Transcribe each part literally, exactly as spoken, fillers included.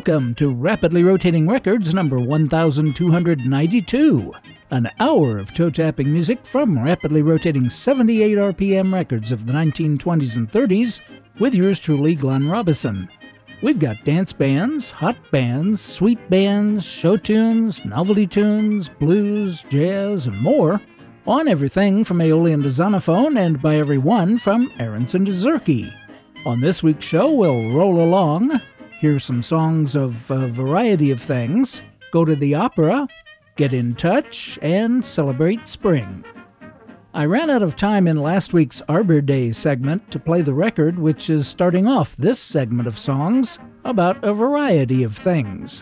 Welcome to Rapidly Rotating Records number one thousand two hundred ninety-two, an hour of toe-tapping music from rapidly rotating seventy-eight R P M records of the nineteen twenties and thirties, with yours truly, Glenn Robison. We've got dance bands, hot bands, sweet bands, show tunes, novelty tunes, blues, jazz, and more, on everything from Aeolian to Zonophone and by everyone from Aronson to Zurke. On this week's show, we'll roll along, hear some songs of a variety of things, go to the opera, get in touch, and celebrate spring. I ran out of time in last week's Arbor Day segment to play the record, which is starting off this segment of songs about a variety of things.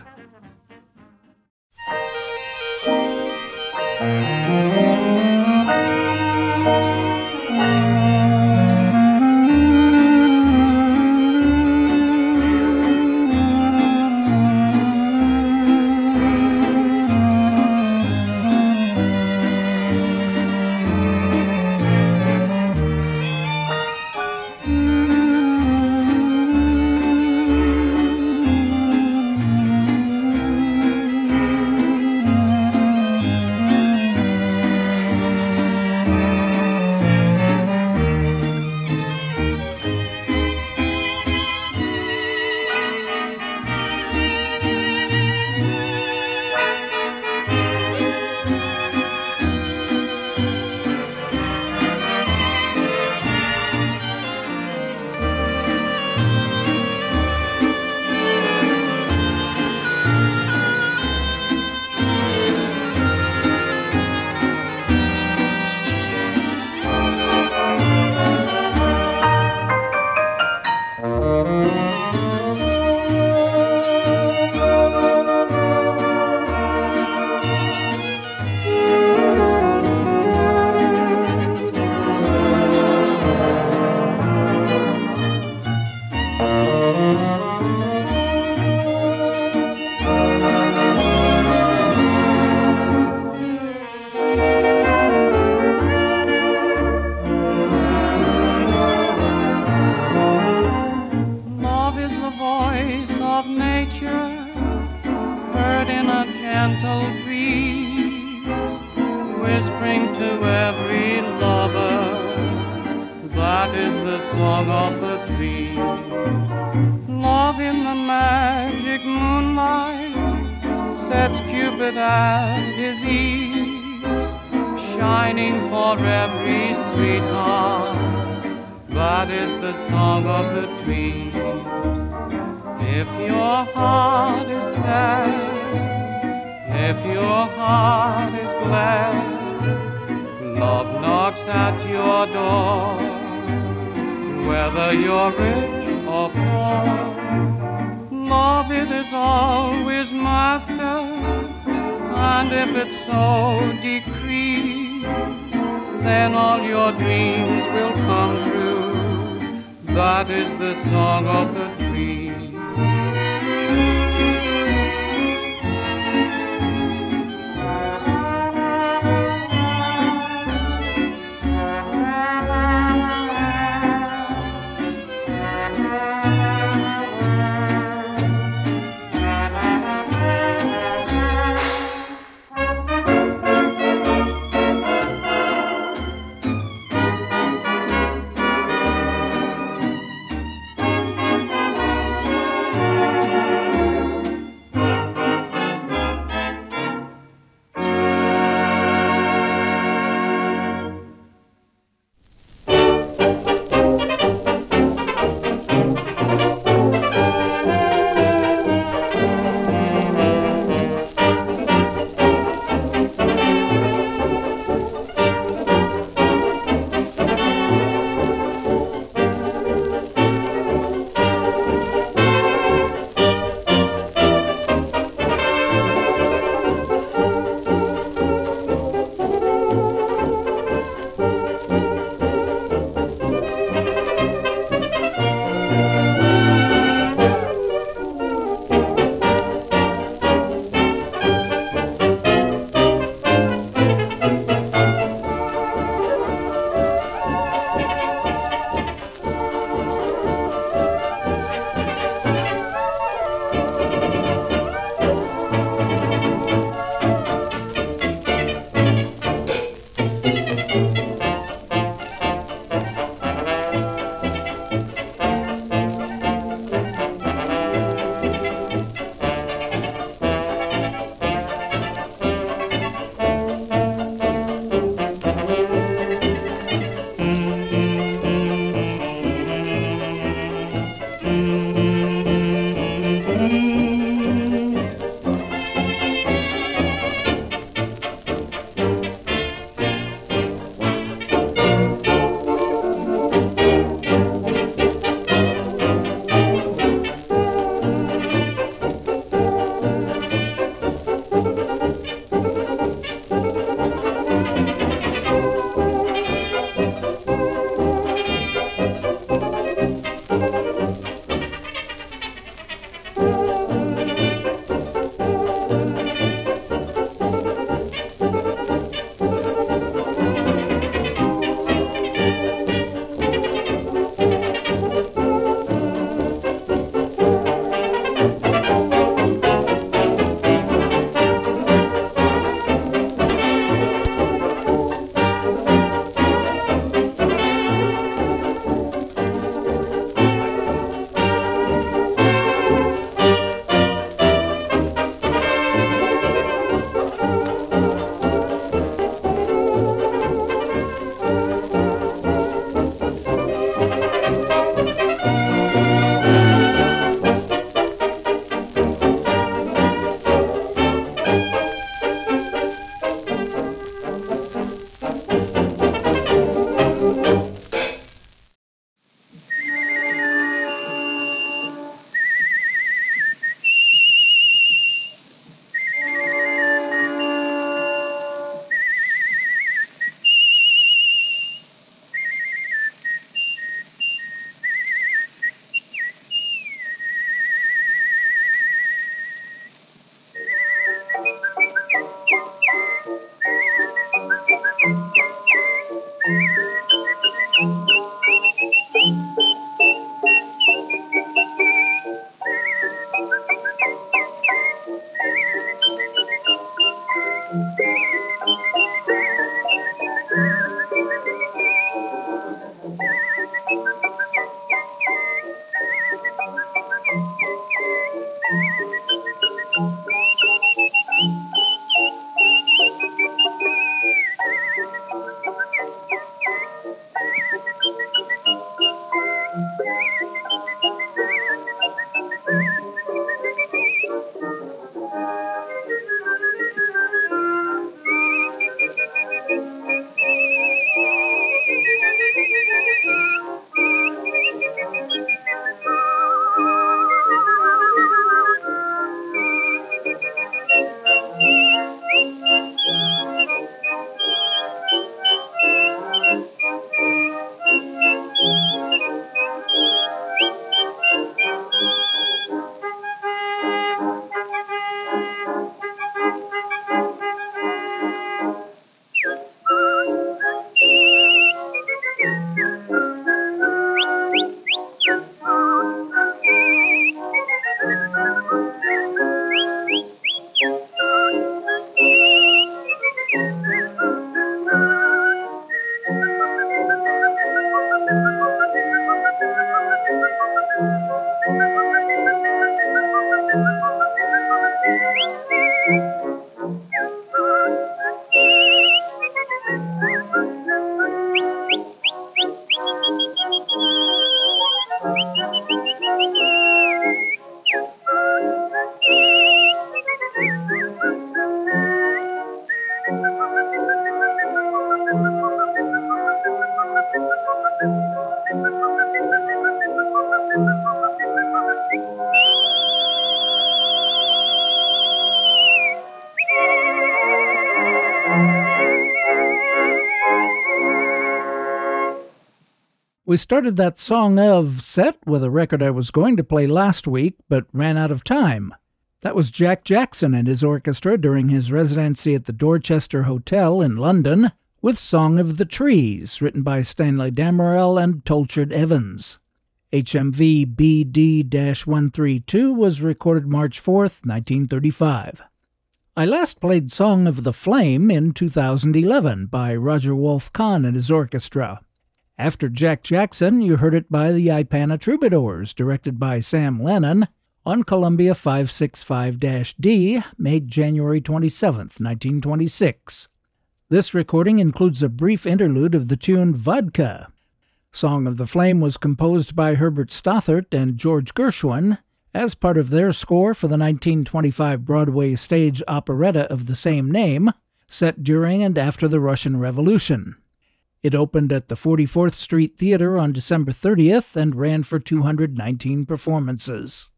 We started that song of set with a record I was going to play last week, but ran out of time. That was Jack Jackson and his orchestra during his residency at the Dorchester Hotel in London, with Song of the Trees, written by Stanley Damerel and Tolchard Evans. H M V B D one thirty-two was recorded March fourth, nineteen thirty-five. I last played Song of the Flame in two thousand eleven by Roger Wolf Kahn and his orchestra. After Jack Jackson, you heard it by the Ipana Troubadours, directed by Sam Lennon, on Columbia five sixty-five D, made January twenty-seventh, nineteen twenty-six. This recording includes a brief interlude of the tune Vodka. Song of the Flame was composed by Herbert Stothart and George Gershwin as part of their score for the nineteen twenty-five Broadway stage operetta of the same name, set during and after the Russian Revolution. It opened at the forty-fourth Street Theater on December thirtieth and ran for two hundred nineteen performances.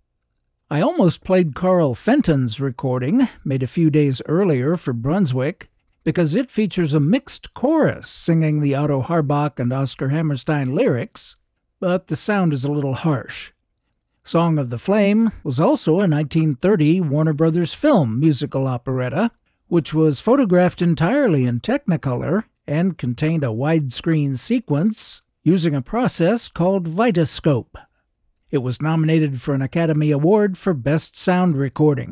I almost played Carl Fenton's recording, made a few days earlier for Brunswick, because it features a mixed chorus singing the Otto Harbach and Oscar Hammerstein lyrics, but the sound is a little harsh. Song of the Flame was also a nineteen thirty Warner Brothers film musical operetta, which was photographed entirely in Technicolor and contained a widescreen sequence using a process called Vitascope. It was nominated for an Academy Award for Best Sound Recording.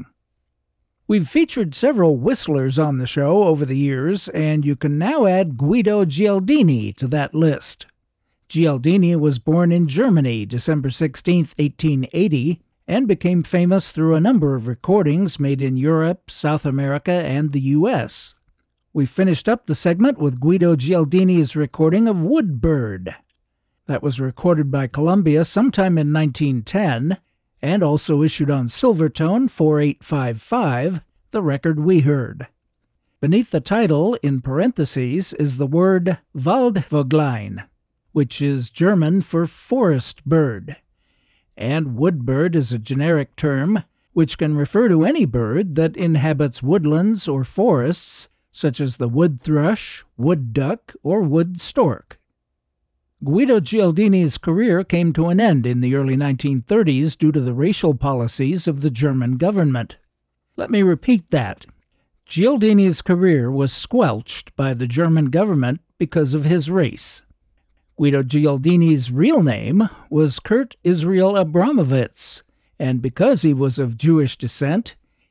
We've featured several whistlers on the show over the years, and you can now add Guido Gialdini to that list. Gialdini was born in Germany December sixteenth, eighteen eighty, and became famous through a number of recordings made in Europe, South America, and the U S We finished up the segment with Guido Gialdini's recording of Woodbird. That was recorded by Columbia sometime in nineteen ten, and also issued on Silvertone forty-eight fifty-five, the record we heard. Beneath the title, in parentheses, is the word Waldvöglein, which is German for forest bird. And woodbird is a generic term which can refer to any bird that inhabits woodlands or forests, such as the wood thrush, wood duck, or wood stork. Guido Gialdini's career came to an end in the early nineteen thirties due to the racial policies of the German government. Let me repeat that. Gialdini's career was squelched by the German government because of his race. Guido Gialdini's real name was Kurt Israel Abramovitz, and because he was of Jewish descent,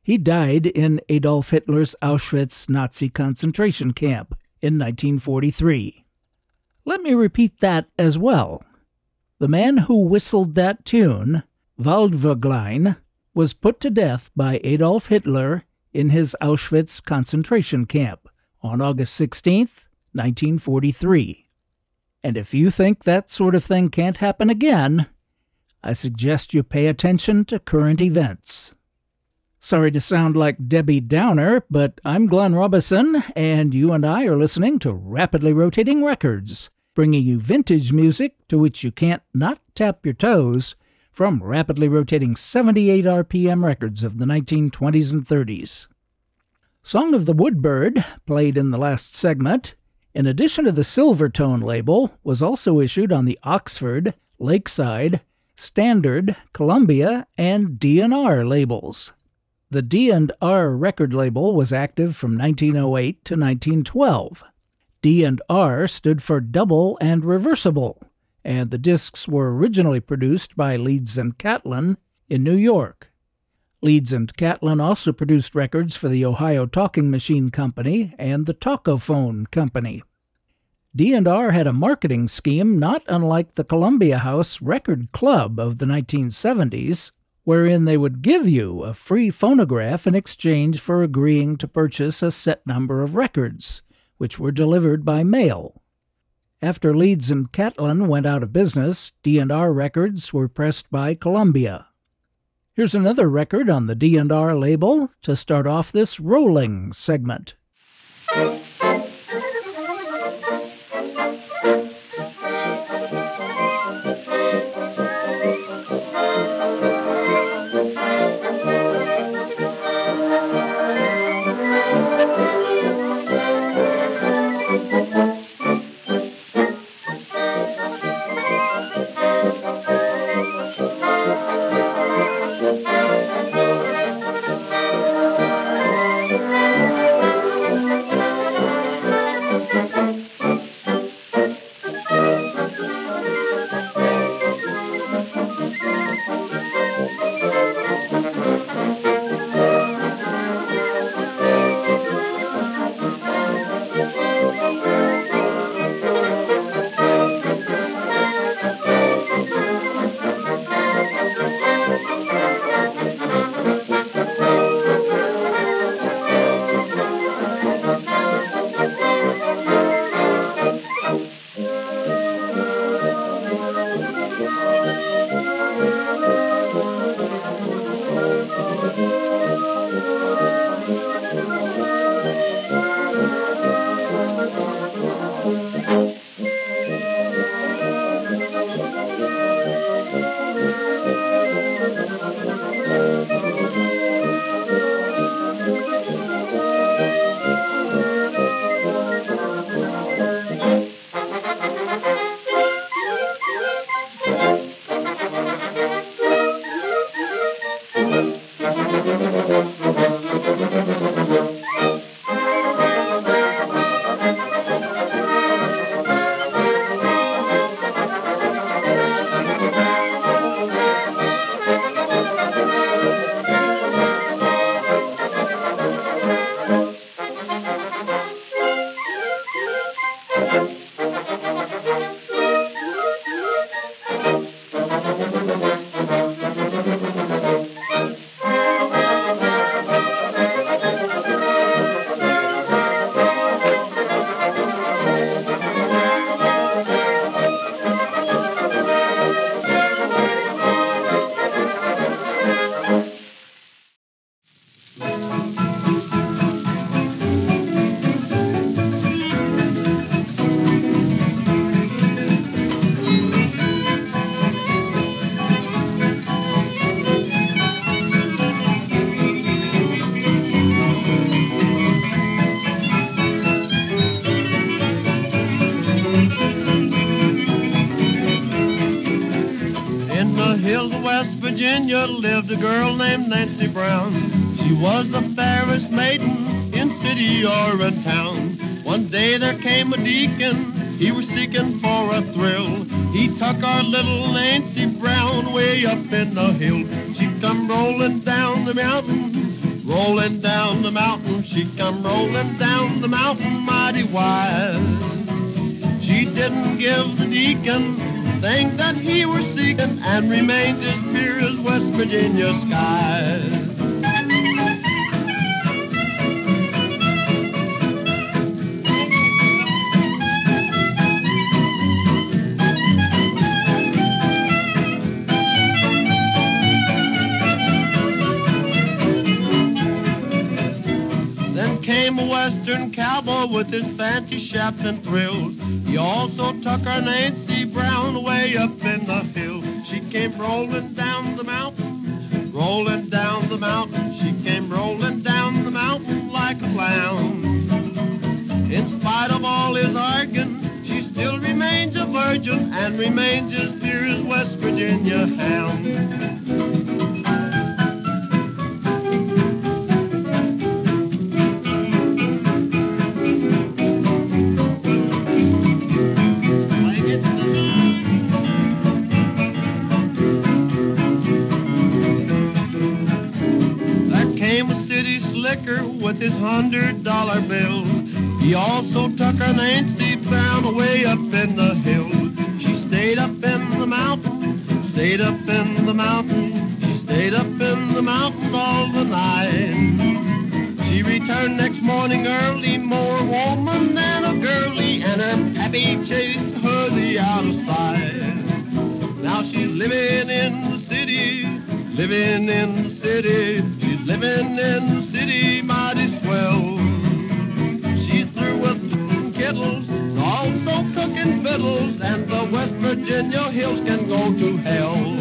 He died in Adolf Hitler's Auschwitz Nazi concentration camp in nineteen forty-three. Let me repeat that as well. The man who whistled that tune, Waldvöglein, was put to death by Adolf Hitler in his Auschwitz concentration camp on August sixteenth, nineteen forty-three. And if you think that sort of thing can't happen again, I suggest you pay attention to current events. Sorry to sound like Debbie Downer, but I'm Glenn Robison, and you and I are listening to Rapidly Rotating Records, bringing you vintage music to which you can't not tap your toes from rapidly rotating seventy-eight R P M records of the nineteen twenties and thirties. Song of the Woodbird, played in the last segment, in addition to the Silvertone label, was also issued on the Oxford, Lakeside, Standard, Columbia, and D and R labels. The D and R record label was active from nineteen oh eight to nineteen twelve. D and R stood for double and reversible, and the discs were originally produced by Leeds and Catlin in New York. Leeds and Catlin also produced records for the Ohio Talking Machine Company and the Talkophone Company. D and R had a marketing scheme not unlike the Columbia House Record Club of the nineteen seventies, wherein they would give you a free phonograph in exchange for agreeing to purchase a set number of records, which were delivered by mail. After Leeds and Catlin went out of business, D and R records were pressed by Columbia. Here's another record on the D and R label to start off this rolling segment. Virginia lived a girl named Nancy Brown. She was the fairest maiden in city or a town. One day there came a deacon, he was seeking for a thrill. He took our little Nancy Brown way up in the hill. She come rolling down the mountain, Rolling down the mountain, she come rolling down the mountain mighty wide. She didn't give the deacon the thing that he was seeking, and remains as pure as West Virginia skies. Came a western cowboy with his fancy chaps and thrills. He also took our Nancy Brown way up in the hill. She came rolling down the mountain, rolling down the mountain. She came rolling down the mountain like a clown. In spite of all his arguing, she still remains a virgin and remains as pure as West Virginia hound. With his hundred dollar bill, he also took her Nancy Brown away up in the hill. She stayed up in the mountain, stayed up in the mountain, she stayed up in the mountain all the night. She returned next morning early, more woman than a girlie, and her pappy chased her the out of sight. Now she's living in the city, living in the city, she's living in the city mighty swell. She's through with and kittles, and also cooking fiddles, and the West Virginia hills can go to hell.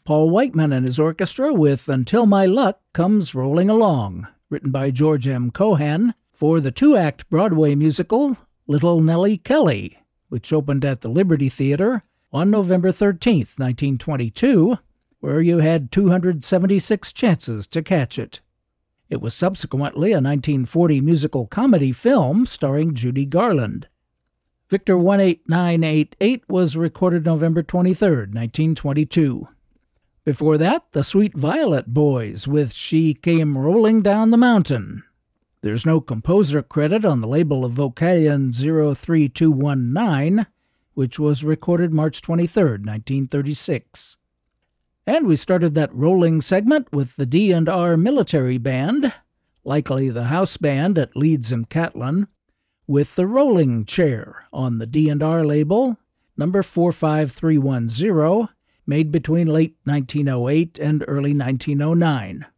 Paul Whiteman and his orchestra with Until My Luck Comes Rolling Along, written by George M. Cohan, for the two-act Broadway musical Little Nellie Kelly, which opened at the Liberty Theater on November thirteenth, nineteen twenty-two, where you had two hundred seventy-six chances to catch it. It was subsequently a nineteen forty musical comedy film starring Judy Garland. Victor one eight nine eight eight was recorded November twenty-third, nineteen twenty-two. Before that, the Sweet Violet Boys with She Came Rolling Down the Mountain. There's no composer credit on the label of Vocalion zero three two one nine, which was recorded March twenty-third, nineteen thirty-six. And we started that rolling segment with the D and R Military Band, likely the house band at Leeds and Catlin, with the Rolling Chair on the D and R label, number four five three one zero, made between late nineteen oh eight and early nineteen oh nine.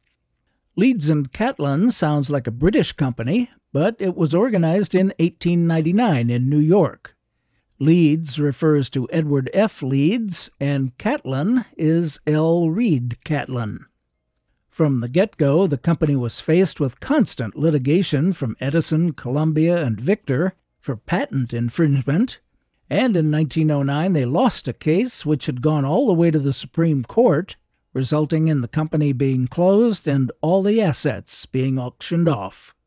Leeds and Catlin sounds like a British company, but it was organized in eighteen ninety-nine in New York. Leeds refers to Edward F. Leeds, and Catlin is L. Reed Catlin. From the get-go, the company was faced with constant litigation from Edison, Columbia, and Victor for patent infringement, and in nineteen oh nine they lost a case which had gone all the way to the Supreme Court, resulting in the company being closed and all the assets being auctioned off.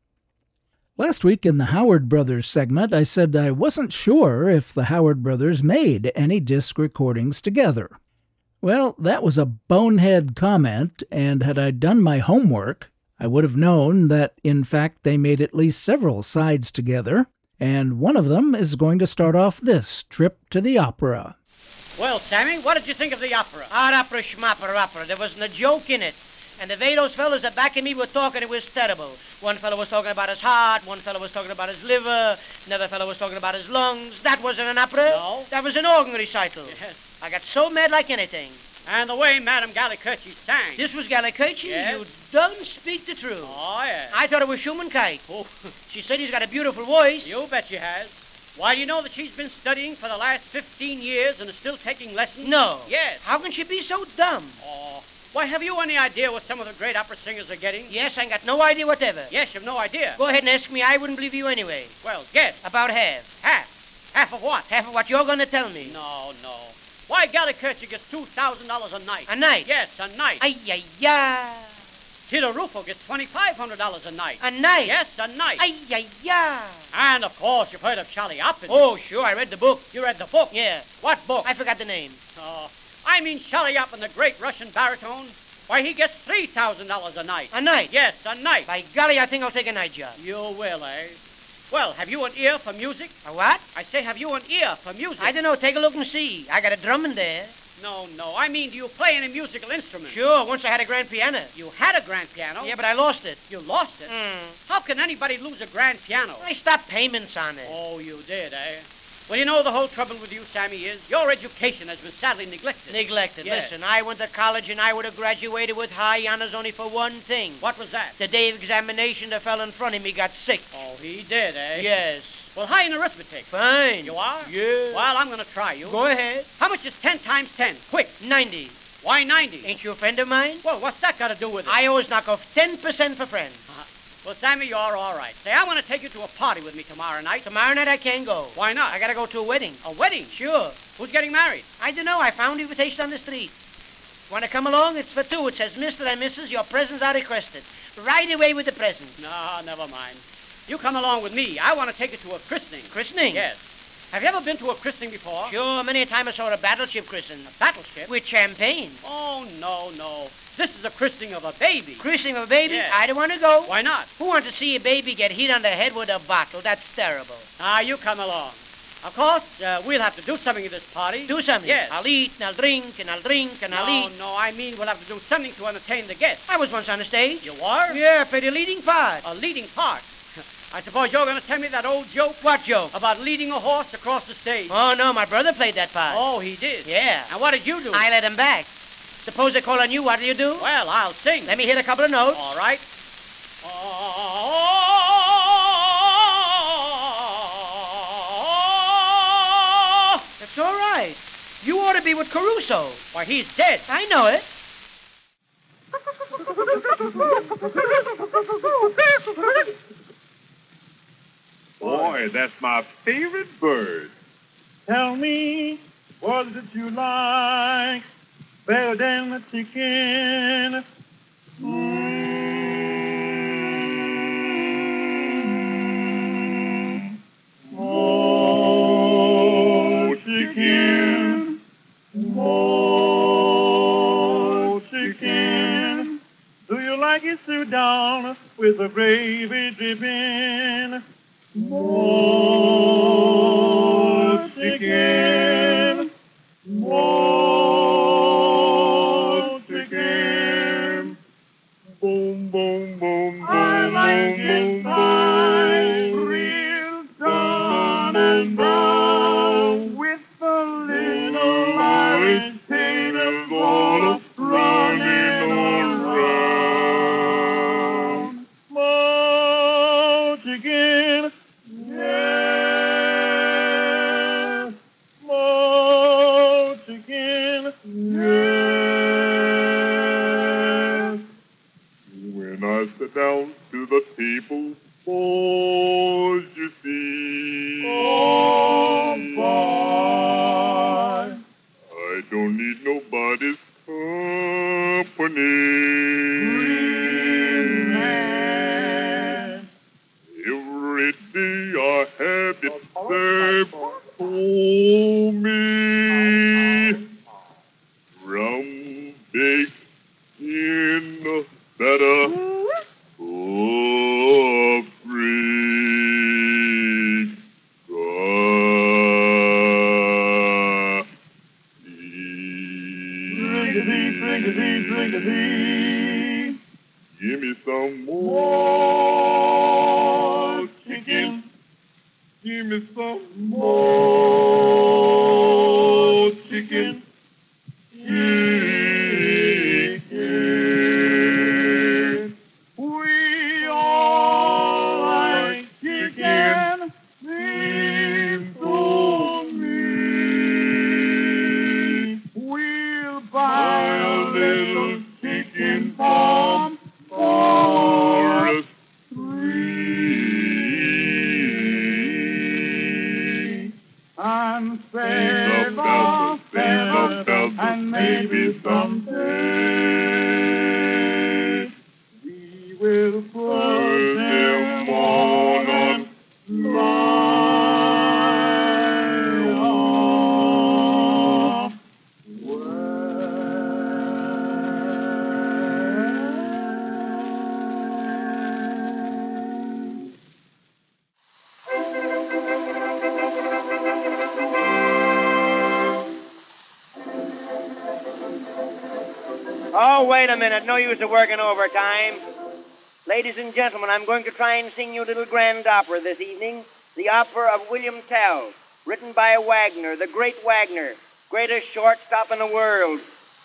Last week in the Howard Brothers segment, I said I wasn't sure if the Howard Brothers made any disc recordings together. Well, that was a bonehead comment, and had I done my homework, I would have known that, in fact, they made at least several sides together, and one of them is going to start off this trip to the opera. Well, Sammy, what did you think of the opera? Our opera schmopper opera. There wasn't a joke in it. And the way those fellas that back of me were talking, it was terrible. One fellow was talking about his heart, one fellow was talking about his liver, another fellow was talking about his lungs. That wasn't an opera. No. That was an organ recital. Yes. I got so mad like anything. And the way Madame Gallicurci sang. This was Gallicurci? Yes. You don't speak the truth. Oh, yes. I thought it was Schumannkite. Oh. She said he's got a beautiful voice. You bet she has. Why, you know that she's been studying for the last fifteen years and is still taking lessons? No. Yes. How can she be so dumb? Oh. Why, have you any idea what some of the great opera singers are getting? Yes, I got no idea whatever. Yes, you've no idea. Go ahead and ask me. I wouldn't believe you anyway. Well, guess. About half. Half. Half of what? Half of what you're going to tell me. No, no. Why, Gallicurci gets two thousand dollars a night. A night? Yes, a night. Ay, ay, ay. Tito Rufo gets twenty-five hundred dollars a night. A night? Yes, a night. Ay, ay, ay. And, of course, you've heard of Charlie Oppen. Oh, sure, I read the book. You read the book? Yeah. What book? I forgot the name. Oh, I mean Charlie Oppen, the great Russian baritone. Why, he gets three thousand dollars a night. A night? Yes, a night. By golly, I think I'll take a night job. You will, eh? Well, have you an ear for music? A what? I say, have you an ear for music? I don't know. Take a look and see. I got a drum in there. No, no. I mean, do you play any musical instrument? Sure, once I had a grand piano. You had a grand piano? Yeah, but I lost it. You lost it? Mm. How can anybody lose a grand piano? I stopped payments on it. Oh, you did, eh? Well, you know, the whole trouble with you, Sammy, is your education has been sadly neglected. Neglected. Yes. Listen, I went to college and I would have graduated with high honors only for one thing. What was that? The day of examination, the fellow in front of me got sick. Oh, he did, eh? Yes. Well, high in arithmetic. Fine. You are? Yeah. Well, I'm going to try you. Go ahead. How much is ten times ten? Quick. ninety. Why ninety? Ain't you a friend of mine? Well, what's that got to do with it? I always knock off ten percent for friends. Uh, well, Sammy, you're all right. Say, I want to take you to a party with me tomorrow night. Tomorrow night I can't go. Why not? I gotta go to a wedding. A wedding? Sure. Who's getting married? I don't know. I found the invitation on the street. Want to come along? It's for two. It says, Mister and Missus, your presents are requested. Right away with the presents. No, never mind. You come along with me. I want to take you to a christening. Christening? Yes. Have you ever been to a christening before? Sure. Many a time I saw a battleship christened. A battleship? With champagne. Oh, no, no. This is a christening of a baby. Christening of a baby? Yes. I don't want to go. Why not? Who wants to see a baby get hit on the head with a bottle? That's terrible. Ah, you come along. Of course, uh, we'll have to do something at this party. Do something? Yes. I'll eat, and I'll drink, and I'll drink, and I'll No, eat. no, I mean we'll have to do something to entertain the guests. I was once on the stage. You are? Yeah, I played a leading part. A leading part. I suppose you're going to tell me that old joke? What joke? About leading a horse across the stage. Oh, no, my brother played that part. Oh, he did? Yeah. And what did you do? I let him back. Suppose they call on you, what do you do? Well, I'll sing. Let me hit a couple of notes. All right. That's all right. You ought to be with Caruso. Why, he's dead. I know it. Boy, that's my favorite bird. Tell me, what did you like better than the chicken? Mm. Oh, chicken. Oh, chicken. Do you like it stewed down with the gravy dripping? More chicken, more chicken. Boom, boom, boom, boom, I like boom, it fried, real done and brown, with a little Irish potatoes running around. More chicken. Yes, more chicken. Yes. When I sit down to the table, oh, you see. Oh, boy. I don't need nobody's company. Green man. Every day I have it served for me. Rum baked in a batter of great Drinkity, drinkity, drinkity. Give me some more chicken. Give me some more chicken. Chicken. We all like chicken. Seems to me. We'll buy a little chicken farm for us three. And save our feathers and maybe someday we will put them on and fly off Oh, wait a minute. No use of working overtime. Ladies and gentlemen, I'm going to try and sing you a little grand opera this evening. The opera of William Tell, written by Wagner, the great Wagner, greatest shortstop in the world.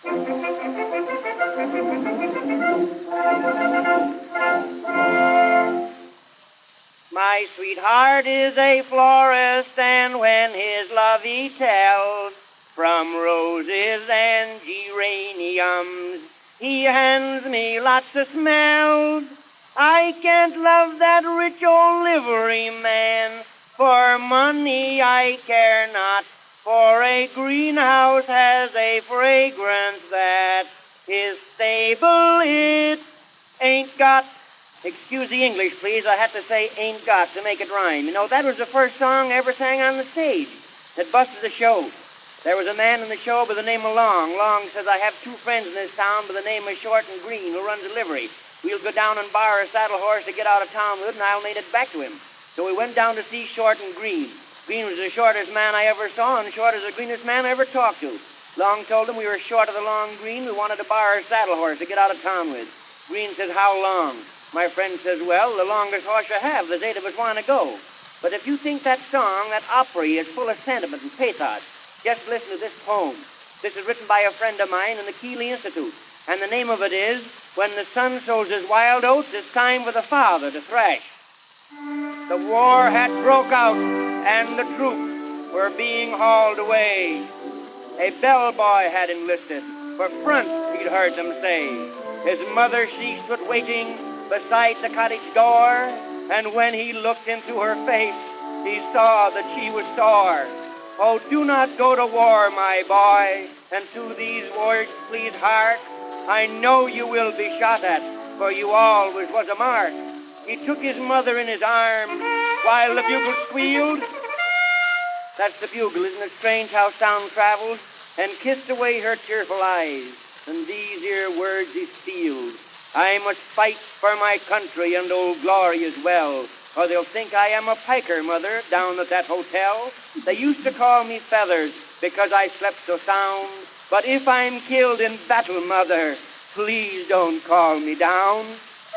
My sweetheart is a florist, and when his love he tells, from roses and geraniums, he hands me lots of smells. I can't love that rich old livery man. For money I care not, for a greenhouse has a fragrance that his stable it ain't got. Excuse the English, please. I had to say ain't got to make it rhyme. You know, that was the first song I ever sang on the stage. It busted the show. There was a man in the show by the name of Long. Long says, I have two friends in this town by the name of Short and Green who run delivery. We'll go down and borrow a saddle horse to get out of town with, and I'll need it back to him. So we went down to see Short and Green. Green was the shortest man I ever saw, and Short is the greenest man I ever talked to. Long told him we were short of the long green. We wanted to borrow a saddle horse to get out of town with. Green says, how long? My friend says, well, the longest horse you have. There's eight of us want to go. But if you think that song, that opera, is full of sentiment and pathos, just listen to this poem. This is written by a friend of mine in the Keeley Institute. And the name of it is, When the Sun Sows His Wild Oats, It's Time for the Father to Thrash. The war had broke out, and the troops were being hauled away. A bellboy had enlisted, for front he'd heard them say. His mother, she stood waiting beside the cottage door, and when he looked into her face, he saw that she was sore. Oh, do not go to war, my boy, and to these words please hark. I know you will be shot at, for you always was a mark. He took his mother in his arms while the bugle squealed. That's the bugle, isn't it strange how sound travels? And kissed away her tearful eyes. And these here words he sealed. I must fight for my country and Old Glory as well, or they'll think I am a piker, Mother, down at that hotel. They used to call me Feathers because I slept so sound. But if I'm killed in battle, Mother, please don't call me down.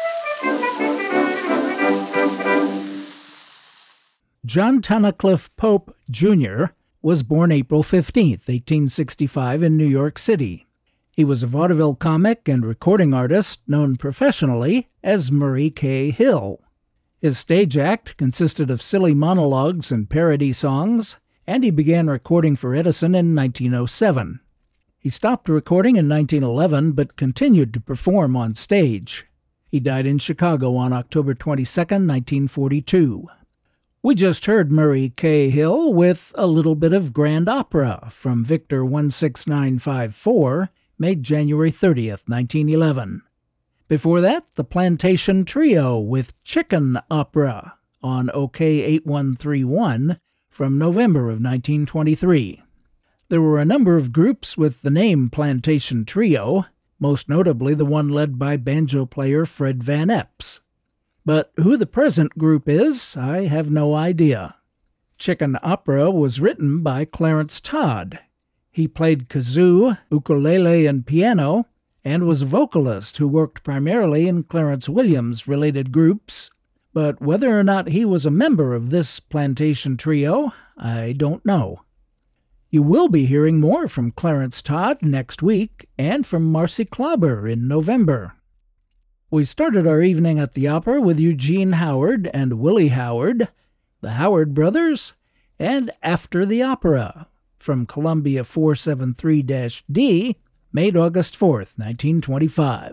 John Tunnicliffe Pope, Junior was born April fifteenth, eighteen sixty-five in New York City. He was a vaudeville comic and recording artist known professionally as Murray K. Hill. His stage act consisted of silly monologues and parody songs, and he began recording for Edison in nineteen oh seven. He stopped recording in nineteen eleven but continued to perform on stage. He died in Chicago on October twenty-second, nineteen forty-two. We just heard Murray K. Hill with a little bit of Grand Opera from Victor one six nine five four, made January thirtieth, nineteen eleven. Before that, the Plantation Trio with Chicken Opera on O K eight one three one from November of nineteen twenty-three. There were a number of groups with the name Plantation Trio, most notably the one led by banjo player Fred Van Epps. But who the present group is, I have no idea. Chicken Opera was written by Clarence Todd. He played kazoo, ukulele, and piano, and was a vocalist who worked primarily in Clarence Williams-related groups. But whether or not he was a member of this Plantation Trio, I don't know. You will be hearing more from Clarence Todd next week, and from Marcy Klauber in November. We started our evening at the opera with Eugene Howard and Willie Howard, the Howard Brothers, and After the Opera, from Columbia four seventy-three D, made August fourth, nineteen twenty-five.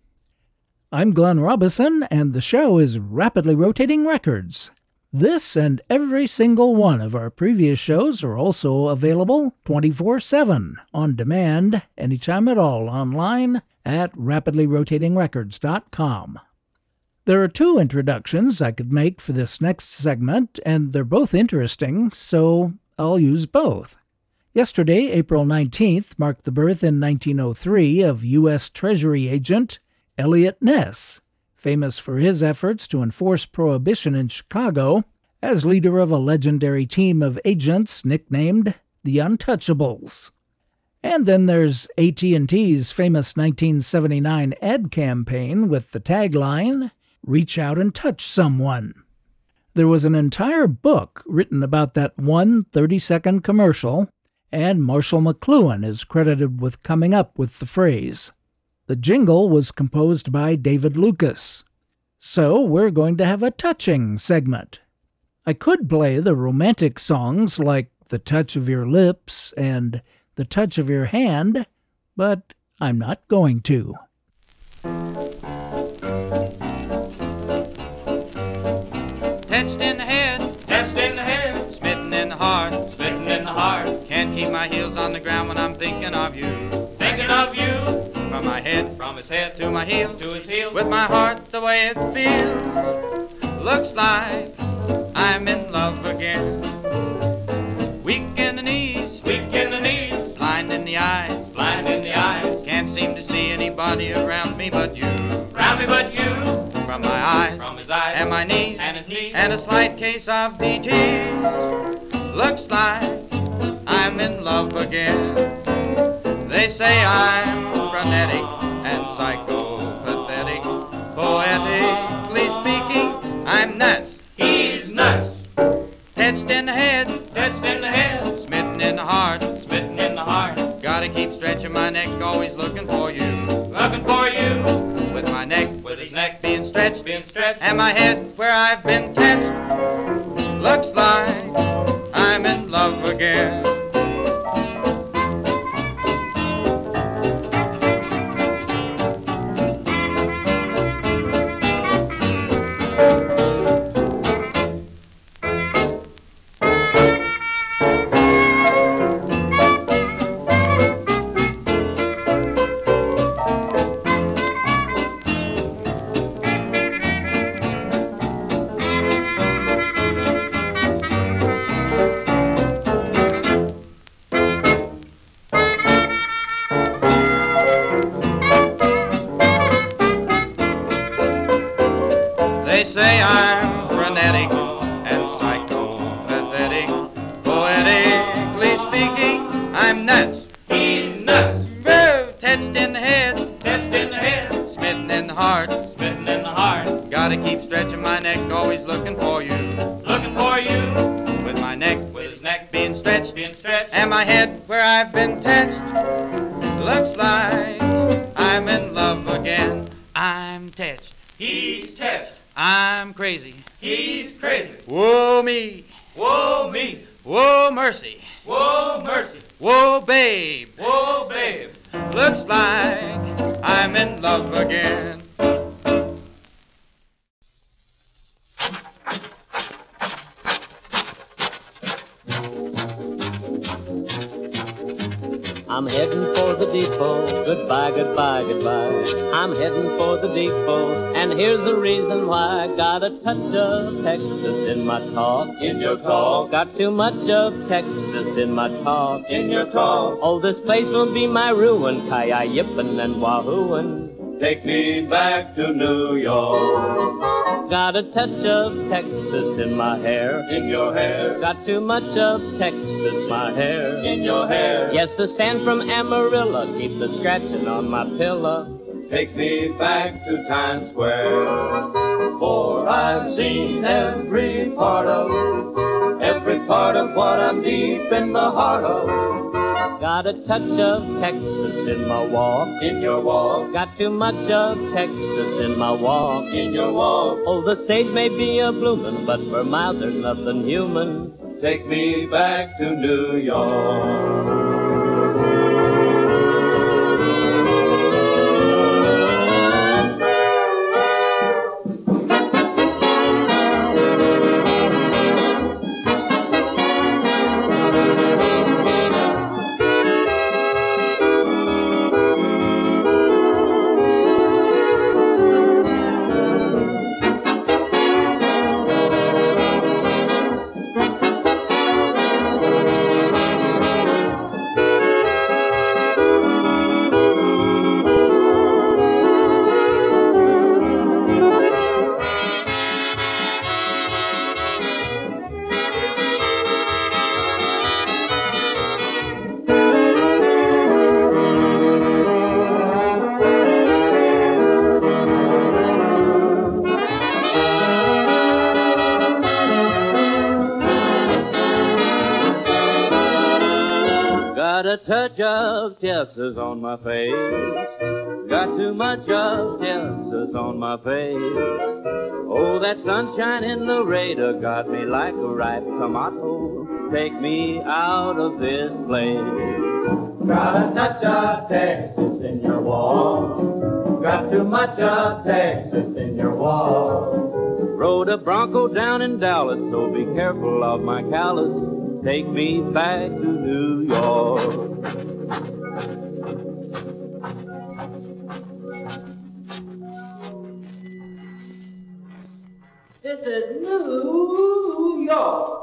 I'm Glenn Robison, and the show is Rapidly Rotating Records. This and every single one of our previous shows are also available twenty-four seven, on demand, anytime at all, online at rapidly rotating records dot com. There are two introductions I could make for this next segment, and they're both interesting, so I'll use both. Yesterday, April nineteenth, marked the birth in nineteen oh three of U S Treasury agent Eliot Ness, famous for his efforts to enforce prohibition in Chicago as leader of a legendary team of agents nicknamed the Untouchables. And then there's A T and T's famous nineteen seventy-nine ad campaign with the tagline, "Reach out and touch someone." There was an entire book written about that one thirty-second commercial, and Marshall McLuhan is credited with coming up with the phrase. The jingle was composed by David Lucas. So we're going to have a touching segment. I could play the romantic songs like The Touch of Your Lips and The Touch of Your Hand, but I'm not going to. Touched in the head, touched in the head, smitten in the heart, smitten in the heart. Can't keep my heels on the ground when I'm thinking of you, thinking of you. From my head, from his head to my heel, to his heel. With my heart the way it feels, looks like I'm in love again. Weak in the knees, weak in the knees, blind in the eyes, blind in the eyes. Can't seem to see anybody around me but you, around me but you. From my eyes, from his eyes, and my knees, and his knees, and a slight case of B T. Looks like I'm in love again. They say I'm frenetic and psychopathetic. Poetically speaking, I'm nuts. He's nuts. Touched in the head, touched in the head, smitten in the heart, smitten in the heart. Gotta keep stretching my neck, always looking for you, looking for you. With my neck, with his neck being stretched, being stretched, and my head where I've been touched. Looks like I'm in love again. They say I'm frenetic and psychopathetic. Poetically speaking, I'm nuts. He's nuts. Whoa, touched in the head, Touched in the head, smitten in the heart. smitten in the heart. Gotta keep stretching my neck, always looking for you. Looking for you, With my neck with his neck being stretched, being stretched. and my head where I've been touched. Looks like I'm in love again. I'm touched. He's touched. I'm crazy. He's crazy. Whoa me. Whoa me. Whoa mercy. Whoa mercy. Whoa babe. Whoa babe. Looks like I'm in love again. I'm heading for the depot, goodbye, goodbye, goodbye. I'm heading for the depot, and here's the reason why. I got a touch of Texas in my talk. In your talk, Got too much of Texas in my talk. in your talk, Oh, this place will be my ruin, ki-yi-yippin' and wahooin'. take me back to New York. Got a touch of Texas in my hair. In your hair, Got too much of Texas, my hair. in your hair, Yes, the sand from Amarillo keeps a scratching on my pillow. take me back to Times Square. For I've seen every part of, every part of what I'm deep in the heart of. Got a touch of Texas in my walk. In your walk, Got too much of Texas in my walk. in your walk, Oh, the sage may be a bloomin', but for miles there's nothing human. take me back to New York. Got a touch of Texas on my face. Got too much of Texas on my face. Oh, that sunshine in the radar got me like a ripe tomato. Take me out of this place. Got a touch of Texas in your wall. Got too much of Texas in your wall. Rode a Bronco down in Dallas, so be careful of my callus. Take me back to New York. This is New York.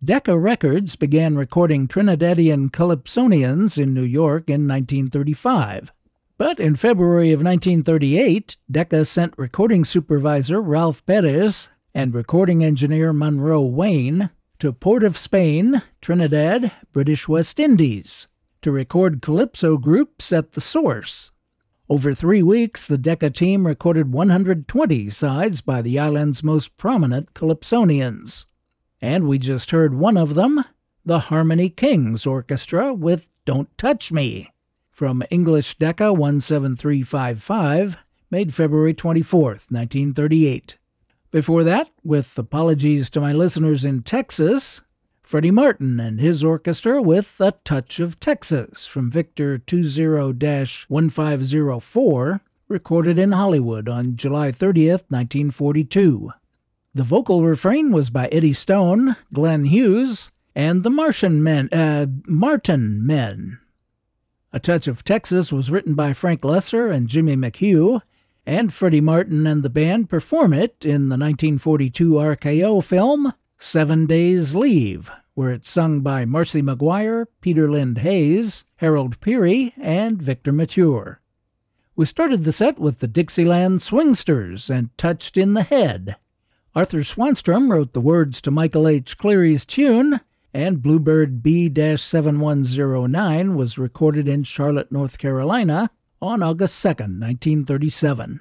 Decca Records began recording Trinidadian calypsonians in New York in nineteen thirty-five. But in February of nineteen thirty-eight, Decca sent recording supervisor Ralph Perez and recording engineer Monroe Wayne to Port of Spain, Trinidad, British West Indies, to record calypso groups at the source. Over three weeks, the Decca team recorded one hundred twenty sides by the island's most prominent calypsonians. And we just heard one of them, the Harmony Kings Orchestra with Don't Touch Me, from English Decca one seven three five five, made February twenty-fourth, nineteen thirty-eight. Before that, with apologies to my listeners in Texas, Freddie Martin and his orchestra with A Touch of Texas from Victor two zero dash one five zero four, recorded in Hollywood on July thirtieth, nineteen forty-two. The vocal refrain was by Eddie Stone, Glenn Hughes, and the Martian Men, uh, Martin Men. A Touch of Texas was written by Frank Lesser and Jimmy McHugh, and Freddie Martin and the band perform it in the nineteen forty-two R K O film Seven Days Leave, where it's sung by Marcy McGuire, Peter Lind Hayes, Harold Peary, and Victor Mature. We started the set with the Dixieland Swingsters and Touched in the Head. Arthur Swanstrom wrote the words to Michael H. Cleary's tune, and Bluebird B seven one zero nine was recorded in Charlotte, North Carolina on August second, nineteen thirty-seven.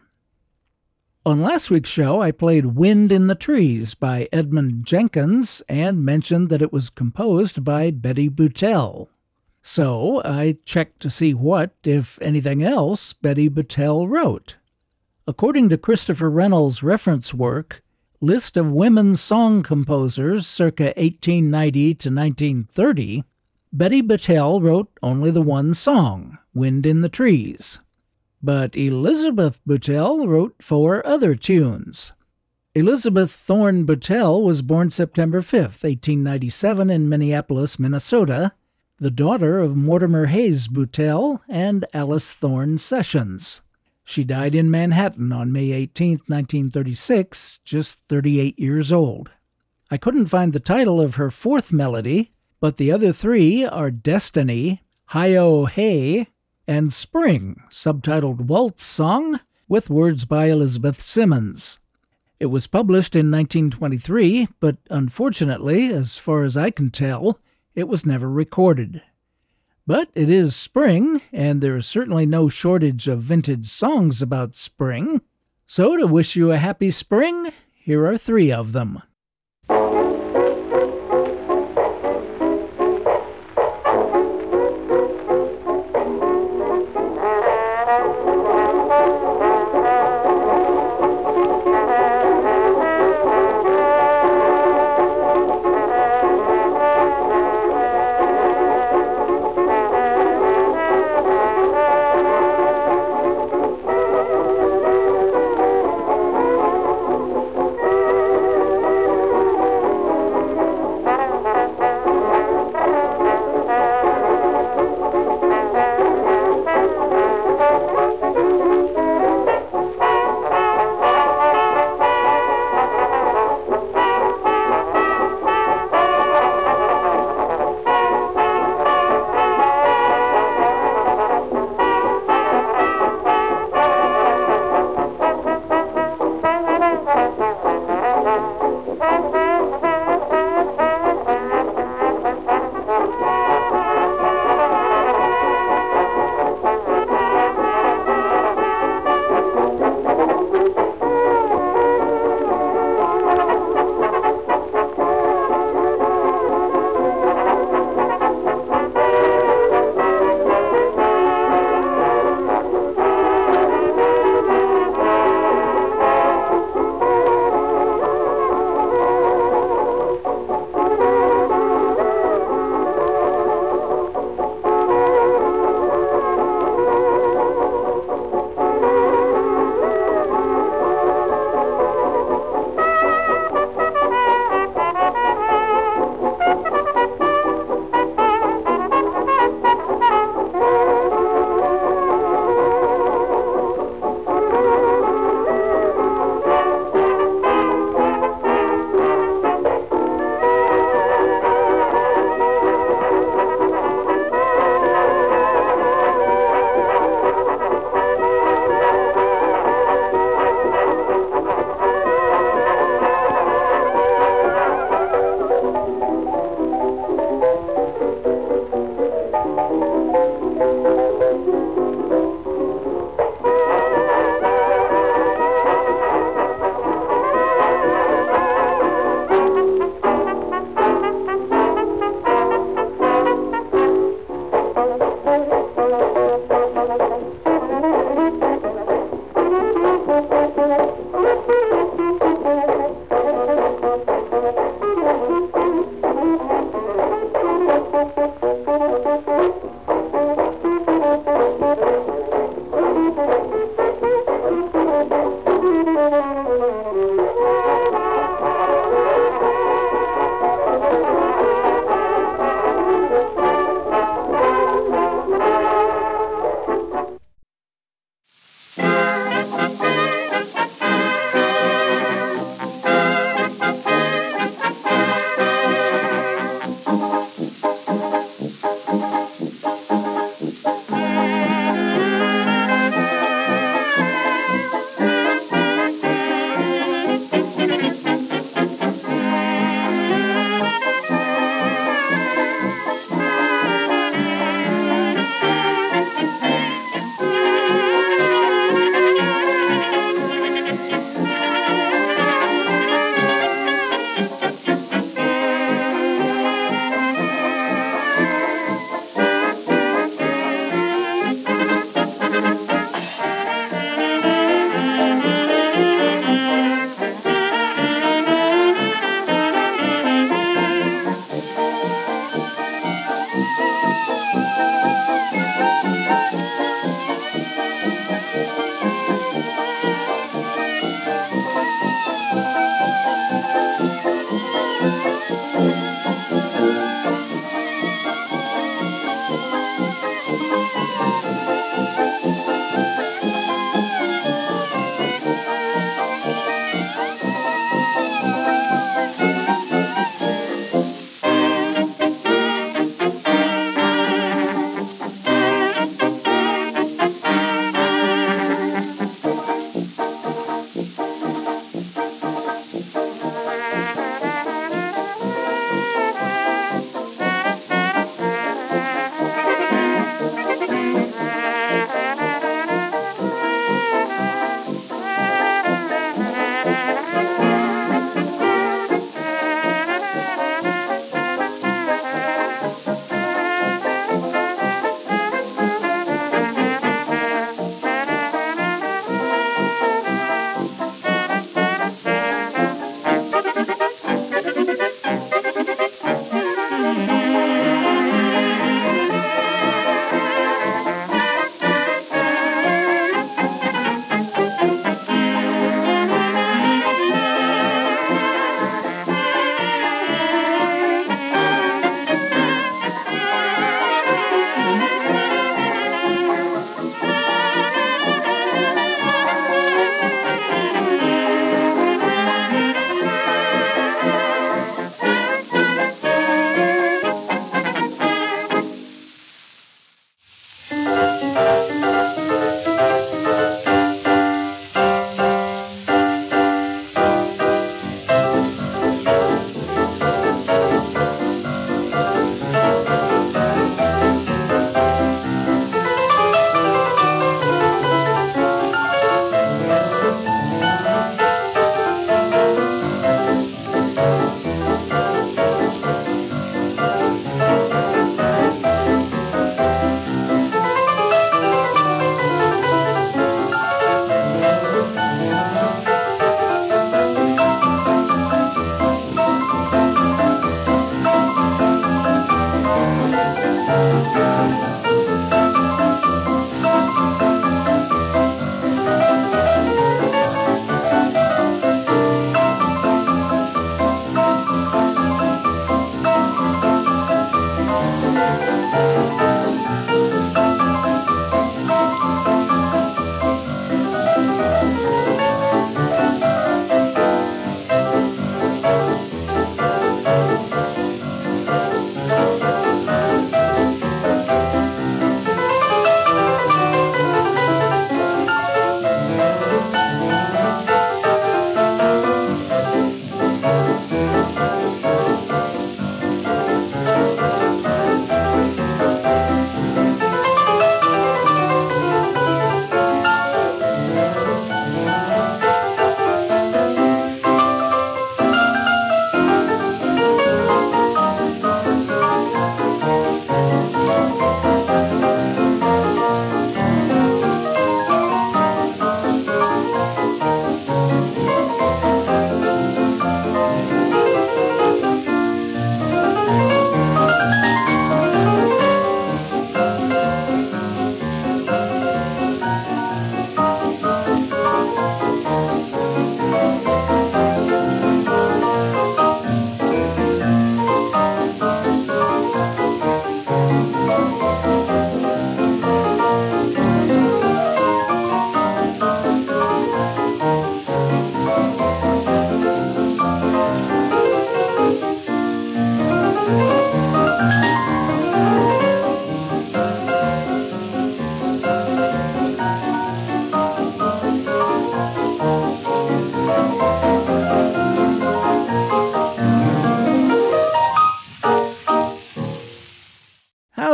On last week's show, I played Wind in the Trees by Edmund Jenkins and mentioned that it was composed by Betty Boutelle. So I checked to see what, if anything else, Betty Boutelle wrote. According to Christopher Reynolds' reference work, List of Women Song Composers circa eighteen ninety to nineteen thirty, Betty Boutelle wrote only the one song, Wind in the Trees. But Elizabeth Boutelle wrote four other tunes. Elizabeth Thorne Boutelle was born September fifth, eighteen ninety-seven in Minneapolis, Minnesota, the daughter of Mortimer Hayes Boutelle and Alice Thorne Sessions. She died in Manhattan on May eighteenth, nineteen thirty-six, just thirty-eight years old. I couldn't find the title of her fourth melody, but the other three are Destiny, Hi-Oh Hey, and Spring, subtitled Waltz Song, with words by Elizabeth Simmons. It was published in nineteen twenty-three, but unfortunately, as far as I can tell, it was never recorded. But it is spring, and there is certainly no shortage of vintage songs about spring. So to wish you a happy spring, here are three of them.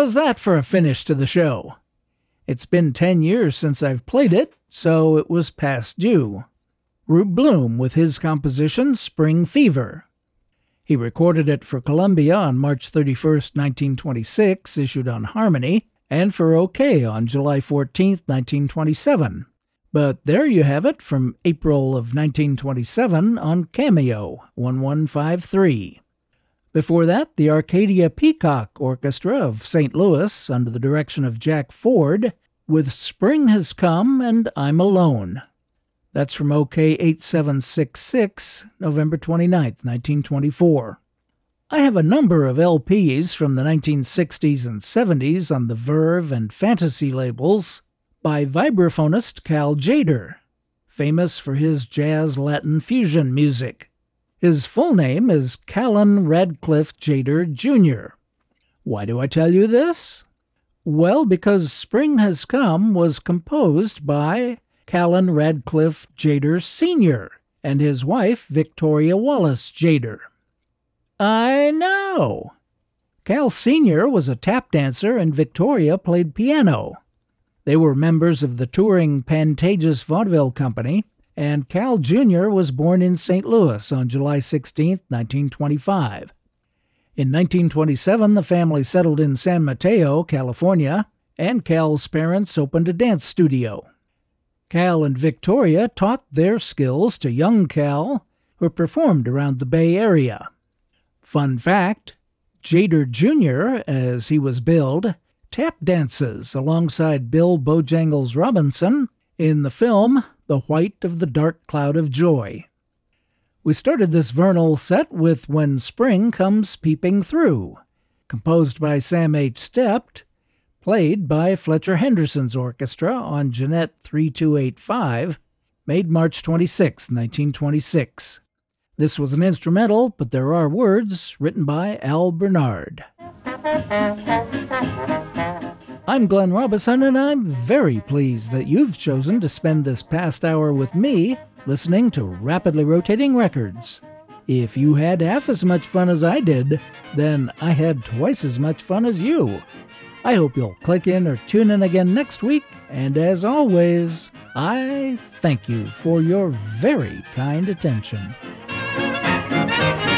How's that for a finish to the show? It's been ten years since I've played it, so it was past due. Rube Bloom with his composition Spring Fever. He recorded it for Columbia on March thirty-first, nineteen twenty-six, issued on Harmony, and for OK on July fourteenth, nineteen twenty-seven. But there you have it from April of nineteen twenty-seven on Cameo, eleven fifty-three. Before that, the Arcadia Peacock Orchestra of Saint Louis, under the direction of Jack Ford, with Spring Has Come and I'm Alone. That's from OK eighty-seven sixty-six, November twenty-ninth, nineteen twenty-four. I have a number of L Ps from the nineteen sixties and seventies on the Verve and Fantasy labels by vibraphonist Cal Tjader, famous for his jazz Latin fusion music. His full name is Callan Radcliffe Tjader, Junior Why do I tell you this? Well, because Spring Has Come was composed by Callan Radcliffe Tjader, Senior and his wife, Victoria Wallace Tjader. I know! Cal Senior was a tap dancer and Victoria played piano. They were members of the touring Pantages Vaudeville Company, and Cal Junior was born in Saint Louis on July sixteenth, nineteen twenty-five. In nineteen twenty-seven, the family settled in San Mateo, California, and Cal's parents opened a dance studio. Cal and Victoria taught their skills to young Cal, who performed around the Bay Area. Fun fact, Tjader Junior, as he was billed, tap dances alongside Bill Bojangles Robinson in the film The White of the Dark Cloud of Joy. We started this vernal set with When Spring Comes Peeping Through, composed by Sam H. Stept, played by Fletcher Henderson's orchestra on Jeanette thirty-two eighty-five, made March twenty-sixth, nineteen twenty-six. This was an instrumental, but there are words written by Al Bernard. I'm Glenn Robison, and I'm very pleased that you've chosen to spend this past hour with me listening to Rapidly Rotating Records. If you had half as much fun as I did, then I had twice as much fun as you. I hope you'll click in or tune in again next week, and as always, I thank you for your very kind attention.